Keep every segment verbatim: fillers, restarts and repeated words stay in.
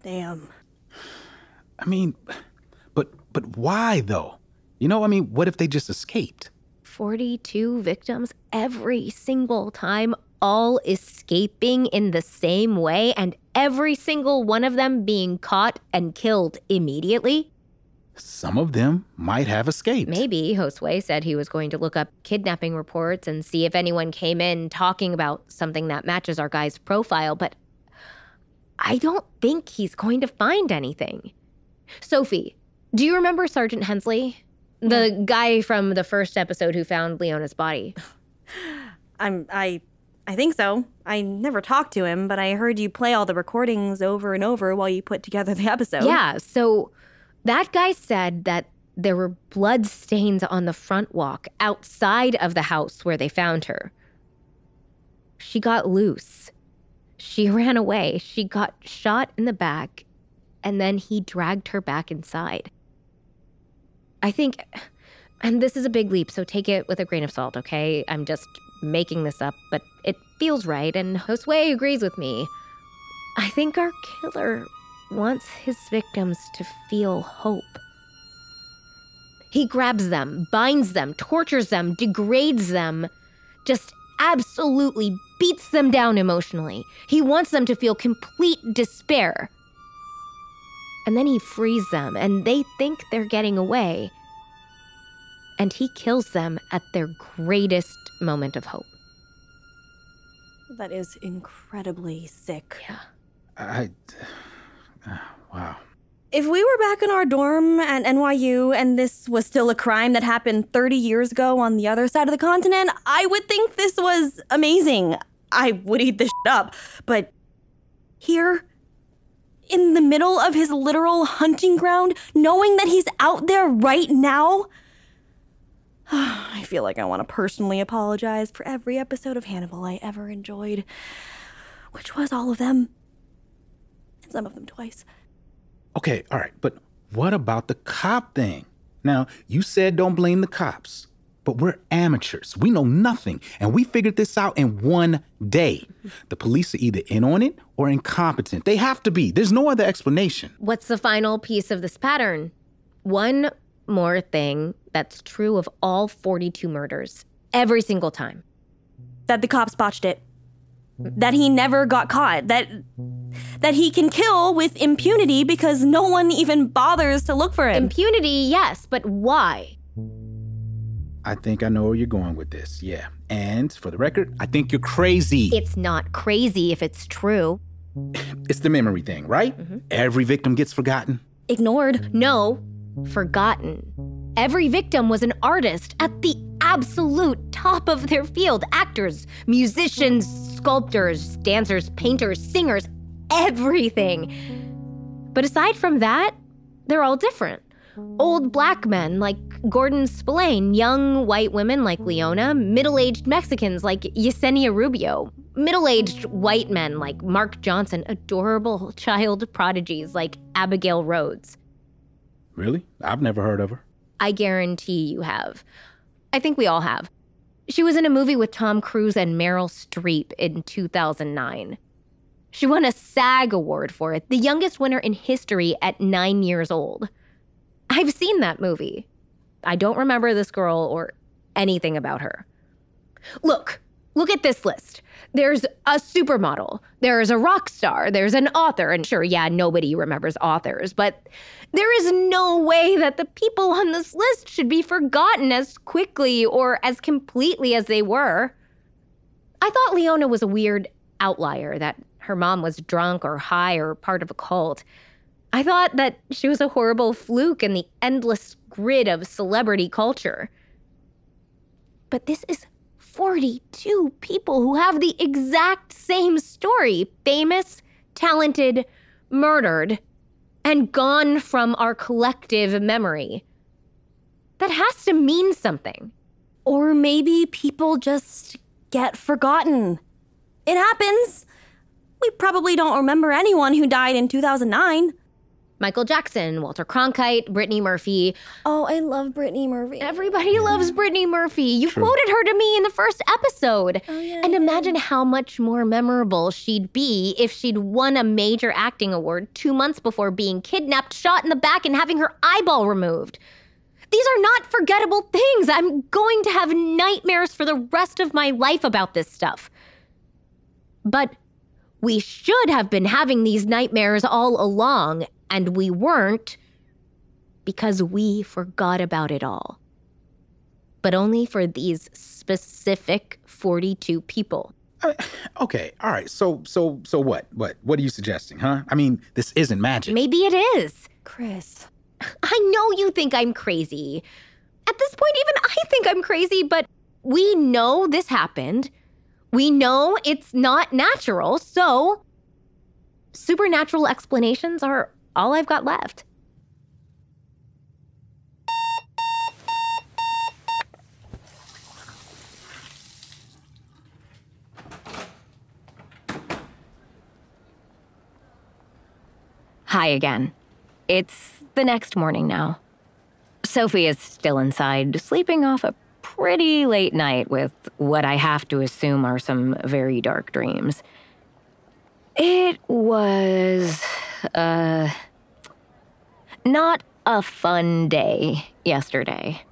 Damn. I mean, but but why, though? You know, I mean, what if they just escaped? forty-two victims every single time, all escaping in the same way, and every single one of them being caught and killed immediately? Some of them might have escaped. Maybe Josue said he was going to look up kidnapping reports and see if anyone came in talking about something that matches our guy's profile, but I don't think he's going to find anything. Sophie, do you remember Sergeant Hensley? The yeah. guy from the first episode who found Leona's body. I'm, I, I think so. I never talked to him, but I heard you play all the recordings over and over while you put together the episode. Yeah, so that guy said that there were blood stains on the front walk outside of the house where they found her. She got loose. She ran away. She got shot in the back, and then he dragged her back inside. I think, and this is a big leap, so take it with a grain of salt, okay? I'm just making this up, but it feels right, and Josue agrees with me. I think our killer wants his victims to feel hope. He grabs them, binds them, tortures them, degrades them, just absolutely beats them down emotionally. He wants them to feel complete despair. And then he frees them, and they think they're getting away. And he kills them at their greatest moment of hope. That is incredibly sick. Yeah. I... Uh, wow. If we were back in our dorm at N Y U and this was still a crime that happened thirty years ago on the other side of the continent, I would think this was amazing. I would eat this shit up. But here, in the middle of his literal hunting ground, knowing that he's out there right now, I feel like I want to personally apologize for every episode of Hannibal I ever enjoyed, which was all of them, and some of them twice. Okay, all right, but what about the cop thing? Now, you said don't blame the cops, but we're amateurs. We know nothing, and we figured this out in one day. The police are either in on it or incompetent. They have to be. There's no other explanation. What's the final piece of this pattern? One more thing that's true of all forty-two murders, every single time. That the cops botched it. That he never got caught. That that he can kill with impunity because no one even bothers to look for him. Impunity, yes, but why? I think I know where you're going with this, yeah. And for the record, I think you're crazy. It's not crazy if it's true. It's the memory thing, right? Mm-hmm. Every victim gets forgotten. Ignored. No, forgotten. Every victim was an artist at the absolute top of their field. Actors, musicians, sculptors, dancers, painters, singers, everything. But aside from that, they're all different. Old black men like Gordon Spillane, young white women like Leona, middle-aged Mexicans like Yesenia Rubio, middle-aged white men like Mark Johnson, adorable child prodigies like Abigail Rhodes. Really? I've never heard of her. I guarantee you have. I think we all have. She was in a movie with Tom Cruise and Meryl Streep in two thousand nine. She won a SAG award for it, the youngest winner in history at nine years old. I've seen that movie. I don't remember this girl or anything about her. Look, look at this list. There's a supermodel, there's a rock star, there's an author, and sure, yeah, nobody remembers authors, but there is no way that the people on this list should be forgotten as quickly or as completely as they were. I thought Leona was a weird outlier, that her mom was drunk or high or part of a cult. I thought that she was a horrible fluke in the endless grid of celebrity culture. But this is forty-two people who have the exact same story. Famous, talented, murdered, and gone from our collective memory. That has to mean something. Or maybe people just get forgotten. It happens. We probably don't remember anyone who died in two thousand nine. Michael Jackson, Walter Cronkite, Brittany Murphy. Oh, I love Brittany Murphy. Everybody loves Brittany Murphy. You True. quoted her to me in the first episode. Oh, yeah, and yeah. imagine how much more memorable she'd be if she'd won a major acting award two months before being kidnapped, shot in the back, and having her eyeball removed. These are not forgettable things. I'm going to have nightmares for the rest of my life about this stuff. But we should have been having these nightmares all along, and we weren't because we forgot about it all. But only for these specific forty-two people. Uh, okay, all right. So, so, so what? What? What are you suggesting, huh? I mean, this isn't magic. Maybe it is. Chris. I know you think I'm crazy. At this point, even I think I'm crazy, but we know this happened. We know it's not natural, so supernatural explanations are all I've got left. Hi again. It's the next morning now. Sophie is still inside, sleeping off a pretty late night with what I have to assume are some very dark dreams. It was, uh, not a fun day yesterday.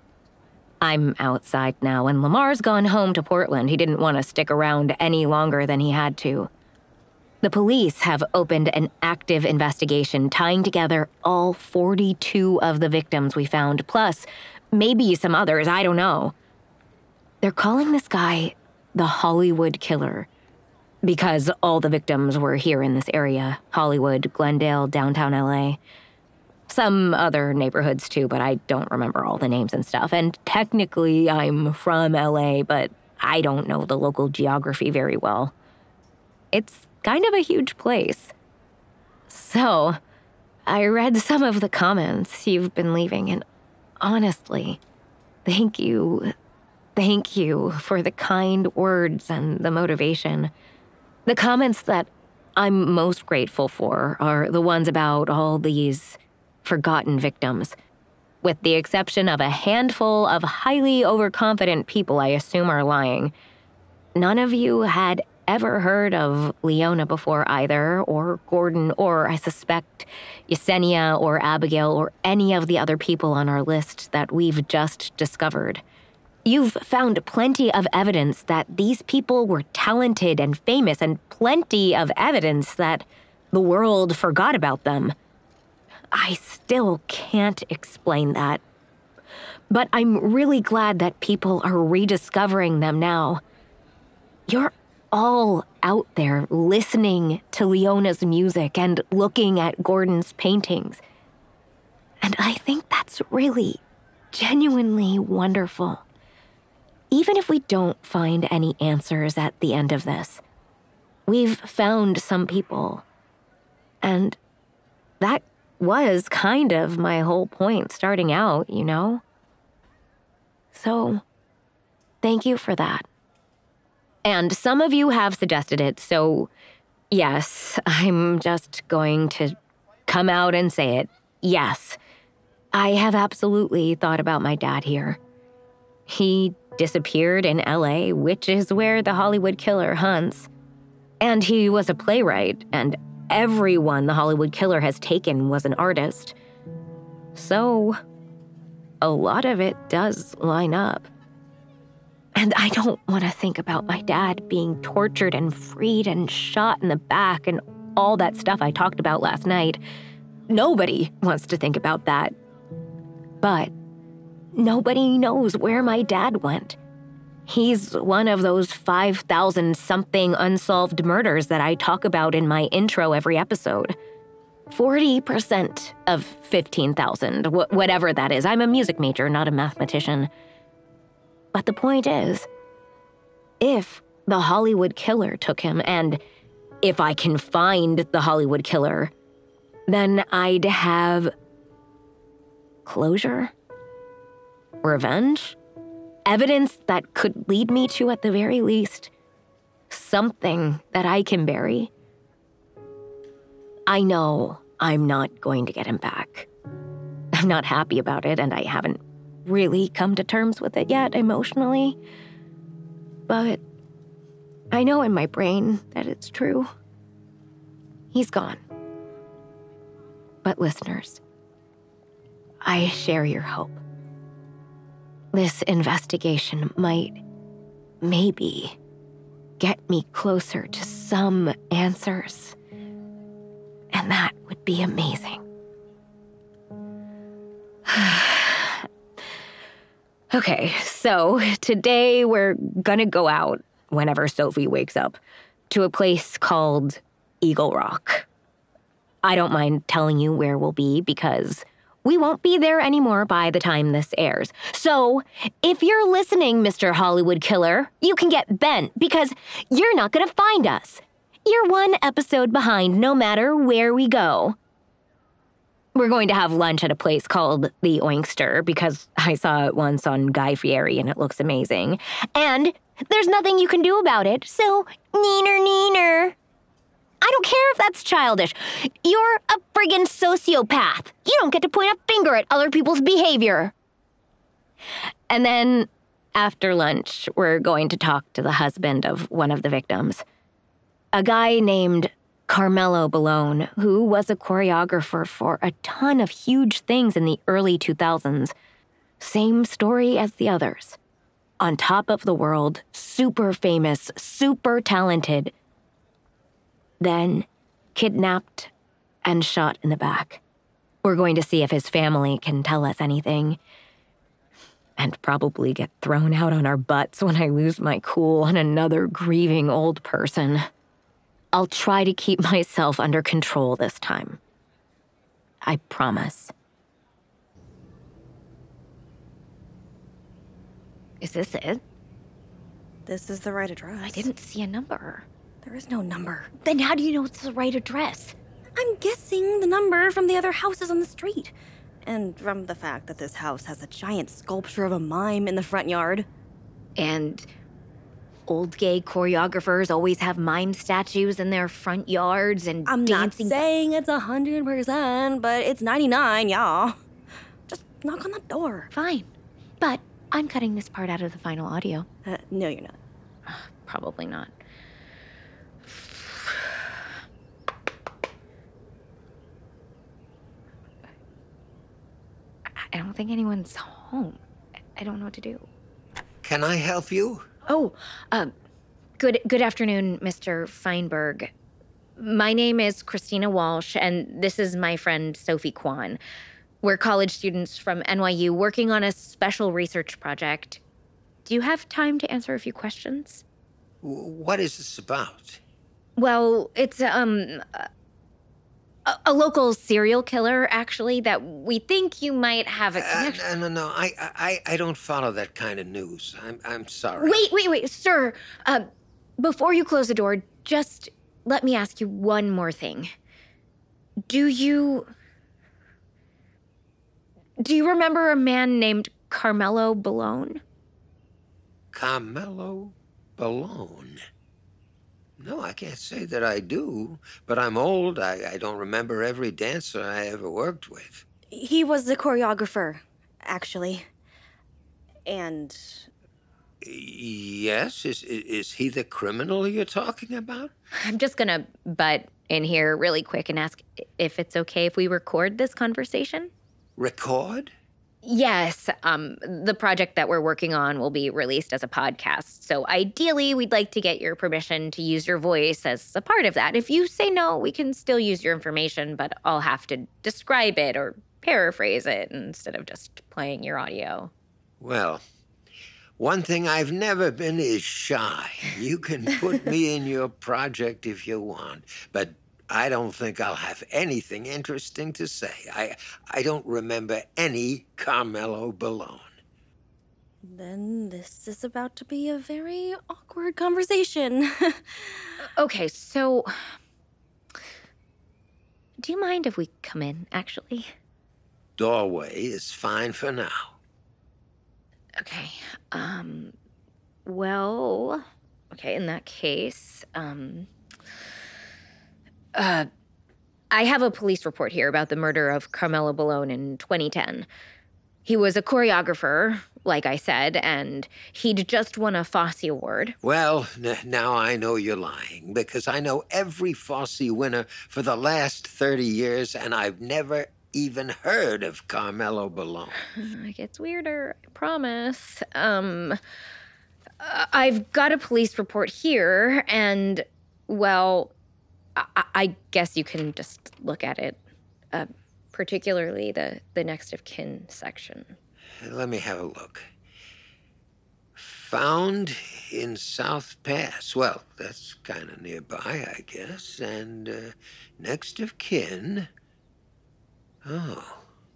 I'm outside now, and Lamar's gone home to Portland. He didn't want to stick around any longer than he had to. The police have opened an active investigation tying together all forty-two of the victims we found, plus maybe some others, I don't know. They're calling this guy the Hollywood Killer because all the victims were here in this area, Hollywood, Glendale, downtown L A. Some other neighborhoods too, but I don't remember all the names and stuff. And technically I'm from L A, but I don't know the local geography very well. It's kind of a huge place. So, I read some of the comments you've been leaving, and honestly, thank you, thank you for the kind words and the motivation. The comments that I'm most grateful for are the ones about all these forgotten victims. With the exception of a handful of highly overconfident people I assume are lying, none of you had ever heard of Leona before either, or Gordon, or I suspect Yesenia or Abigail or any of the other people on our list that we've just discovered. You've found plenty of evidence that these people were talented and famous, and plenty of evidence that the world forgot about them. I still can't explain that. But I'm really glad that people are rediscovering them now. You're all out there listening to Leona's music and looking at Gordon's paintings. And I think that's really, genuinely wonderful. Even if we don't find any answers at the end of this, we've found some people. And that was kind of my whole point starting out, you know? So, thank you for that. And some of you have suggested it, so yes, I'm just going to come out and say it. Yes, I have absolutely thought about my dad here. He disappeared in L A, which is where the Hollywood Killer hunts. And he was a playwright, and everyone the Hollywood Killer has taken was an artist. So, a lot of it does line up. And I don't want to think about my dad being tortured and freed and shot in the back and all that stuff I talked about last night. Nobody wants to think about that. But nobody knows where my dad went. He's one of those five thousand something unsolved murders that I talk about in my intro every episode. forty percent of fifteen thousand, wh- whatever that is. I'm a music major, not a mathematician. But the point is, if the Hollywood Killer took him, and if I can find the Hollywood Killer, then I'd have closure, revenge, evidence that could lead me to, at the very least, something that I can bury. I know I'm not going to get him back. I'm not happy about it, and I haven't really come to terms with it yet emotionally. But I know in my brain that it's true. He's gone. But listeners, I share your hope. This investigation might, maybe, get me closer to some answers. And that would be amazing. Okay, so today we're gonna go out, whenever Sophie wakes up, to a place called Eagle Rock. I don't mind telling you where we'll be because we won't be there anymore by the time this airs. So, if you're listening, Mister Hollywood Killer, you can get bent because you're not gonna find us. You're one episode behind no matter where we go. We're going to have lunch at a place called The Oinkster because I saw it once on Guy Fieri and it looks amazing. And there's nothing you can do about it, so neener neener. I don't care if that's childish. You're a friggin' sociopath. You don't get to point a finger at other people's behavior. And then, after lunch, we're going to talk to the husband of one of the victims. A guy named Carmelo Ballone, who was a choreographer for a ton of huge things in the early two thousands. Same story as the others. On top of the world, super famous, super talented. Then kidnapped and shot in the back. We're going to see if his family can tell us anything. And probably get thrown out on our butts when I lose my cool on another grieving old person. I'll try to keep myself under control this time. I promise. Is this it? This is the right address. I didn't see a number. There is no number. Then how do you know it's the right address? I'm guessing the number from the other houses on the street. And from the fact that this house has a giant sculpture of a mime in the front yard. And old gay choreographers always have mime statues in their front yards and I'm dancing. not saying it's one hundred percent, but it's ninety-nine, y'all. Just knock on the door. Fine. But I'm cutting this part out of the final audio. Uh, no, you're not. Probably not. I don't think anyone's home. I don't know what to do. Can I help you? Oh, uh, good good afternoon, Mister Feinberg. My name is Christina Walsh, and this is my friend Sophie Kwan. We're college students from N Y U working on a special research project. Do you have time to answer a few questions? W- What is this about? Well, it's um a, a local serial killer, actually, that we think you might have a Uh, connection. no, no, no. I, I, I don't follow that kind of news. I'm, I'm sorry. Wait, wait, wait, sir. Uh, before you close the door, just let me ask you one more thing. Do you... Do you remember a man named Carmelo Ballone? Carmelo Ballone. No, I can't say that I do, but I'm old. I, I don't remember every dancer I ever worked with. He was the choreographer, actually. And Yes? Is, is, is he the criminal you're talking about? I'm just gonna butt in here really quick and ask if it's okay if we record this conversation. Record? Yes, um, the project that we're working on will be released as a podcast. So ideally, we'd like to get your permission to use your voice as a part of that. If you say no, we can still use your information, but I'll have to describe it or paraphrase it instead of just playing your audio. Well, one thing I've never been is shy. You can put me in your project if you want, but I don't think I'll have anything interesting to say. I I don't remember any Carmelo Ballone. then this is about to be a very awkward conversation. Okay, so do you mind if we come in, actually? Doorway is fine for now. Okay, um, well, okay, in that case, um, uh, I have a police report here about the murder of Carmelo Ballone in twenty ten. He was a choreographer, like I said, and he'd just won a Fosse Award. Well, n- now I know you're lying, because I know every Fosse winner for the last thirty years, and I've never even heard of Carmelo Ballone. It gets weirder, I promise. Um, uh, I've got a police report here, and, well, I, I guess you can just look at it, uh, particularly the, the next of kin section. Let me have a look. Found in South Pass. Well, that's kind of nearby, I guess. And uh, next of kin. Oh.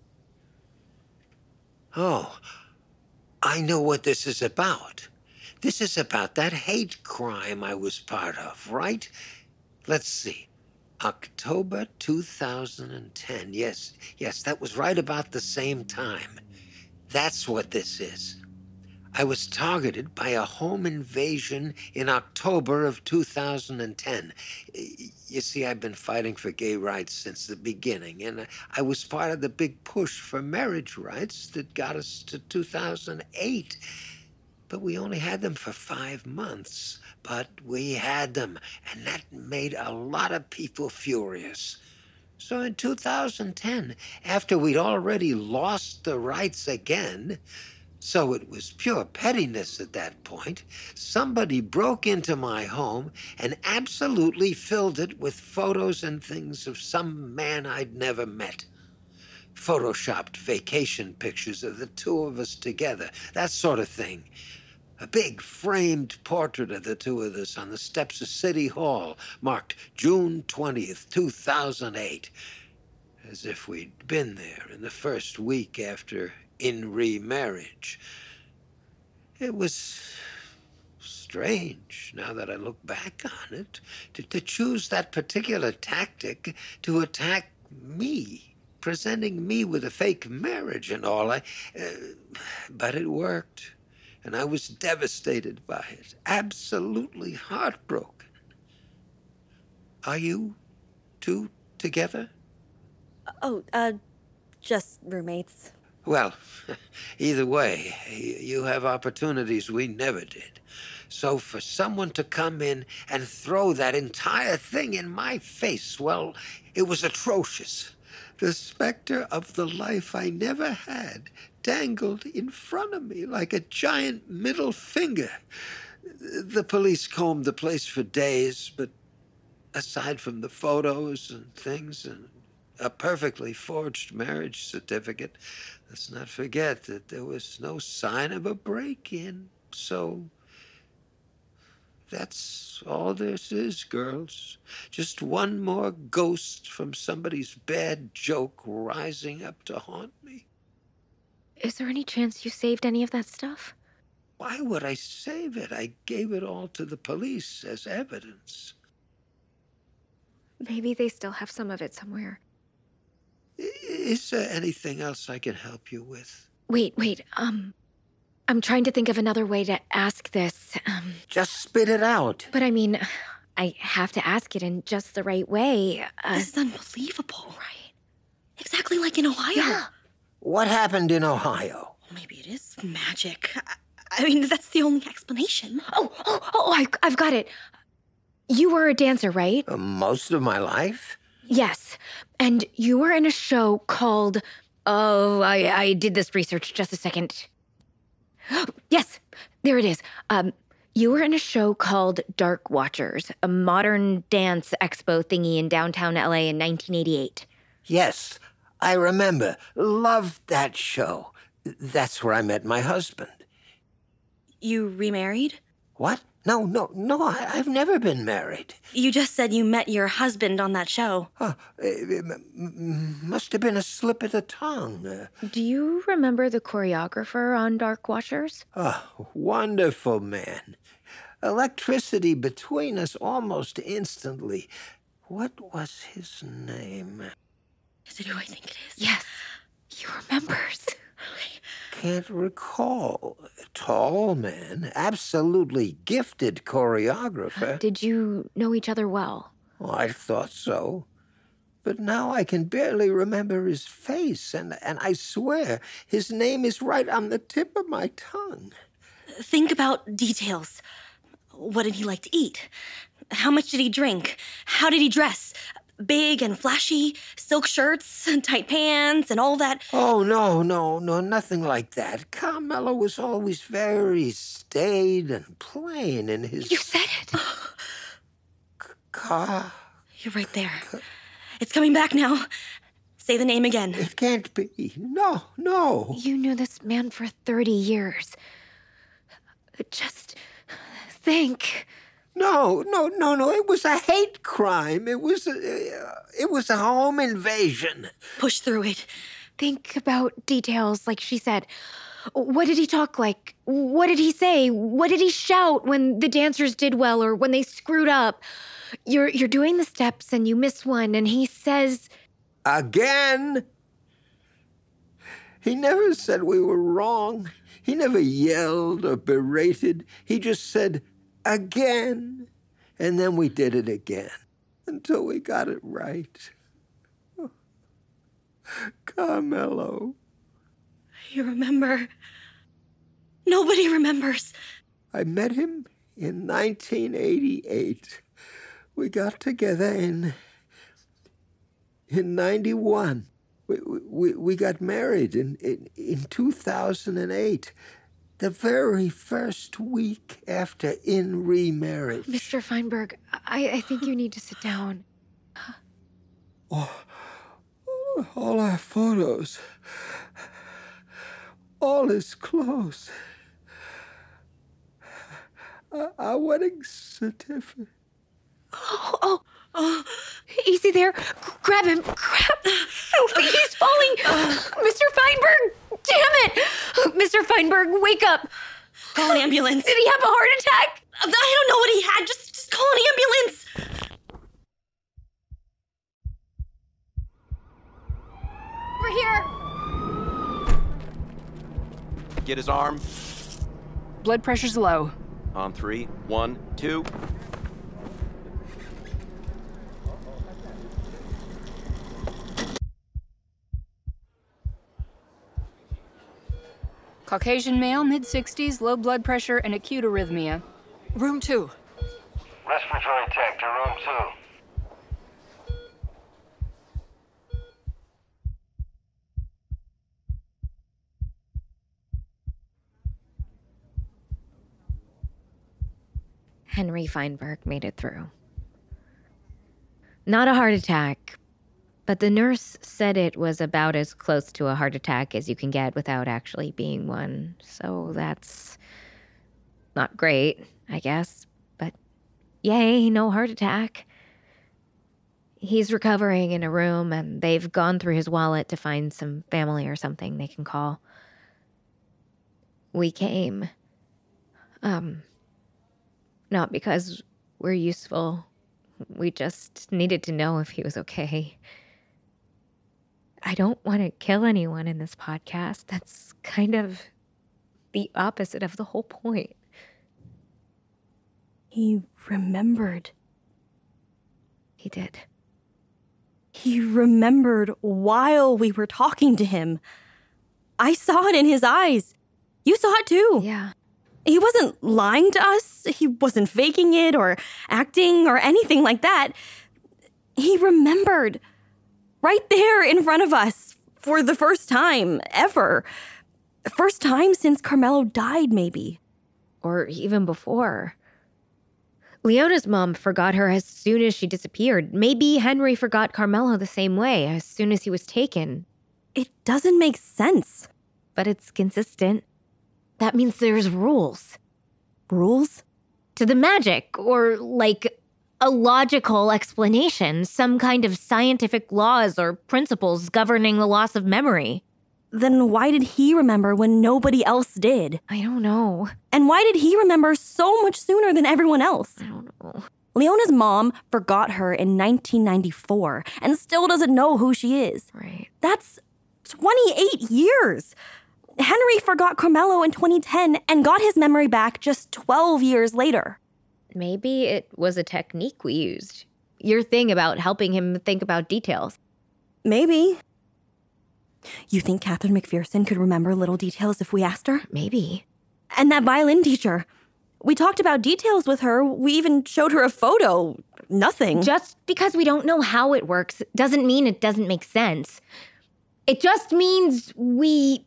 Oh. I know what this is about. This is about that hate crime I was part of, right? Let's see. October two thousand ten. Yes, yes, that was right about the same time. That's what this is. I was targeted by a home invasion in October of two thousand ten. You see, I've been fighting for gay rights since the beginning, and I was part of the big push for marriage rights that got us to two thousand eight. But we only had them for five months. But we had them, and that made a lot of people furious. So in two thousand ten, after we'd already lost the rights again, so it was pure pettiness at that point, somebody broke into my home and absolutely filled it with photos and things of some man I'd never met. Photoshopped vacation pictures of the two of us together, that sort of thing. A big framed portrait of the two of us on the steps of City Hall, marked June twentieth, two thousand eight. As if we'd been there in the first week after in remarriage. It was strange, now that I look back on it, to, to choose that particular tactic to attack me, presenting me with a fake marriage and all. I, uh, but it worked. And I was devastated by it, absolutely heartbroken. Are you two together? Oh, uh, just roommates. Well, either way, you have opportunities we never did. So for someone to come in and throw that entire thing in my face, well, it was atrocious. The specter of the life I never had dangled in front of me like a giant middle finger. The police combed the place for days, but aside from the photos and things and a perfectly forged marriage certificate, let's not forget that there was no sign of a break-in. So that's all this is, girls. Just one more ghost from somebody's bad joke rising up to haunt me. Is there any chance you saved any of that stuff? Why would I save it? I gave it all to the police as evidence. Maybe they still have some of it somewhere. Is there anything else I can help you with? Wait, wait, um... I'm trying to think of another way to ask this. Um, Just spit it out. but I mean, I have to ask it in just the right way. Uh, This is unbelievable. Right. Exactly like in Ohio. Yeah. What happened in Ohio? Maybe it is magic. I, I mean, that's the only explanation. oh, oh, oh, I, I've got it. You were a dancer, right? Uh, most of my life? Yes. And you were in a show called... Oh, I, I did this research. Just a second. Yes, there it is. Um, you were in a show called Dark Watchers, a modern dance expo thingy in downtown L A in nineteen eighty-eight. Yes, I remember. Loved that show. That's where I met my husband. You remarried? What? No, no, no, I, I've never been married. You just said you met your husband on that show. Oh, it, m- m- must have been a slip of the tongue. Uh, Do you remember the choreographer on Dark Watchers? oh, wonderful man. Electricity between us almost instantly. What was his name? Is it who I think it is? Yes, he remembers. Can't recall. Tall man, absolutely gifted choreographer. Did you know each other well? Oh, I thought so. But now I can barely remember his face, and, and I swear his name is right on the tip of my tongue. Think about details. What did he like to eat? How much did he drink? How did he dress? Big and flashy, silk shirts, and tight pants, and all that. Oh, no, no, no, nothing like that. Carmelo was always very staid and plain in his... You said it. Car... You're right there. It's coming back now. Say the name again. It can't be. No, no. You knew this man for thirty years. Just think. No, no, no, no. It was a hate crime. It was a, uh, it was a home invasion. Push through it. Think about details, like she said. What did he talk like? What did he say? What did he shout when the dancers did well or when they screwed up? You're you're doing the steps and you miss one and he says... Again? He never said we were wrong. He never yelled or berated. He just said, again. And then we did it again until we got it right. Oh. Carmelo. You remember? Nobody remembers. I met him in nineteen eighty-eight. We got together in in ninety-one. We, we, we got married in, in, in two thousand eight, the very first week after in remarriage. Mister Feinberg, I, I think you need to sit down. Oh, all our photos, all his clothes, our, our wedding certificate. Oh, oh, oh, easy there. Grab him. Grab. He's falling. Mister Feinberg, damn it. Mister Feinberg, wake up. Call an ambulance. Did he have a heart attack? I don't know what he had. Just, just call an ambulance. Over here. Get his arm. Blood pressure's low. On three. One, two. Caucasian male, mid sixties, low blood pressure, and acute arrhythmia. Room two. Respiratory tech to room two. Henry Feinberg made it through. Not a heart attack, but the nurse said it was about as close to a heart attack as you can get without actually being one. So that's not great, I guess. But yay, no heart attack. He's recovering in a room, and they've gone through his wallet to find some family or something they can call. We came. Um, not because we're useful. We just needed to know if he was okay. I don't want to kill anyone in this podcast. That's kind of the opposite of the whole point. He remembered. He did. He remembered while we were talking to him. I saw it in his eyes. You saw it too. Yeah. He wasn't lying to us. He wasn't faking it or acting or anything like that. He remembered. Right there in front of us for the first time ever. First time since Carmelo died, maybe. Or even before. Leona's mom forgot her as soon as she disappeared. Maybe Henry forgot Carmelo the same way, as soon as he was taken. It doesn't make sense. But it's consistent. That means there's rules. Rules? To the magic, or like a logical explanation, some kind of scientific laws or principles governing the loss of memory. Then why did he remember when nobody else did? I don't know. And why did he remember so much sooner than everyone else? I don't know. Leona's mom forgot her in nineteen ninety-four and still doesn't know who she is. Right. That's twenty-eight years. Henry forgot Carmelo in twenty ten and got his memory back just twelve years later. Maybe it was a technique we used. your thing about helping him think about details. Maybe. You think Catherine McPherson could remember little details if we asked her? Maybe. And that violin teacher. We talked about details with her. We even showed her a photo. Nothing. Just because we don't know how it works doesn't mean it doesn't make sense. It just means we...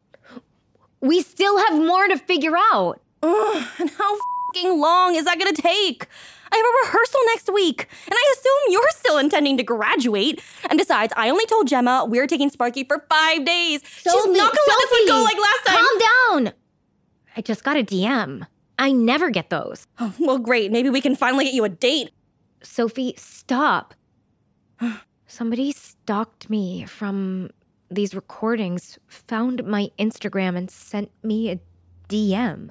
We still have more to figure out. Ugh, and how f***ing long is that gonna take? I have a rehearsal next week, and I assume you're still intending to graduate. And besides, I only told Gemma we're taking Sparky for five days. Sophie, She's not gonna let this one go like last time. Calm down. I just got a D M. I never get those. Oh, well, great. Maybe we can finally get you a date. Sophie, stop. Somebody stalked me from these recordings, found my Instagram, and sent me a D M.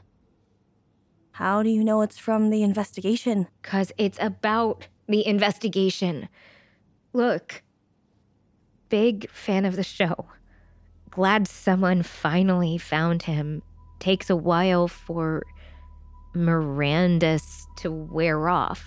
How do you know it's from the investigation? Because it's about the investigation. Look, big fan of the show. Glad someone finally found him. Takes a while for Mirandus to wear off.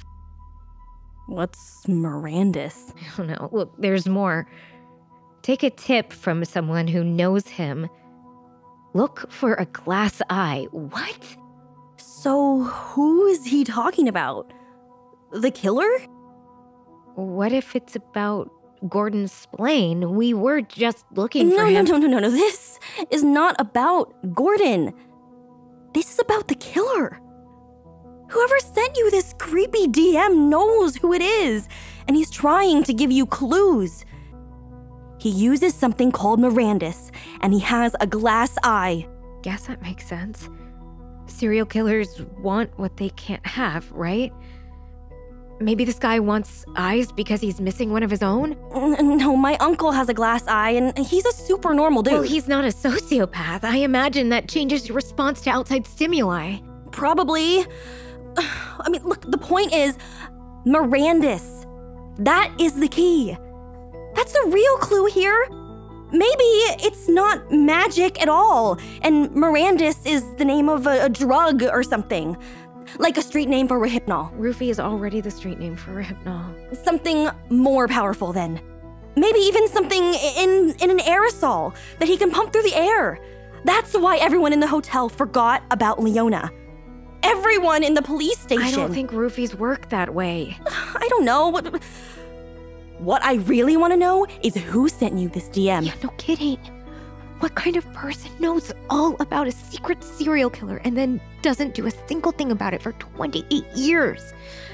What's Mirandus? I don't know. Look, there's more. Take a tip from someone who knows him. Look for a glass eye. What? So, who is he talking about? The killer? What if it's about Gordon Splain? We were just looking no, for him. No, no, no, no, no. This is not about Gordon. This is about the killer. Whoever sent you this creepy D M knows who it is, and he's trying to give you clues. He uses something called Mirandus, and he has a glass eye. Guess that makes sense. Serial killers want what they can't have, right? Maybe this guy wants eyes because he's missing one of his own? N- No, my uncle has a glass eye, and he's a super normal dude. Well, he's not a sociopath. I imagine that changes your response to outside stimuli. Probably. I mean, look, the point is, Mirandus. That is the key. That's the real clue here. Maybe it's not magic at all, and Mirandus is the name of a, a drug or something. Like a street name for Rohypnol. Roofie is already the street name for Rohypnol. Something more powerful then. Maybe even something in, in an aerosol that he can pump through the air. That's why everyone in the hotel forgot about Leona. Everyone in the police station. I don't think roofies work that way. I don't know. What, what I really want to know is who sent you this D M. Yeah, no kidding. What kind of person knows all about a secret serial killer and then doesn't do a single thing about it for twenty-eight years?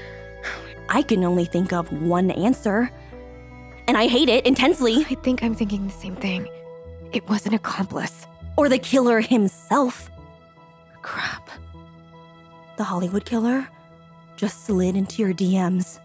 I can only think of one answer. And I hate it intensely. I think I'm thinking the same thing. It was an accomplice. Or the killer himself. Crap. The Hollywood killer just slid into your D Ms.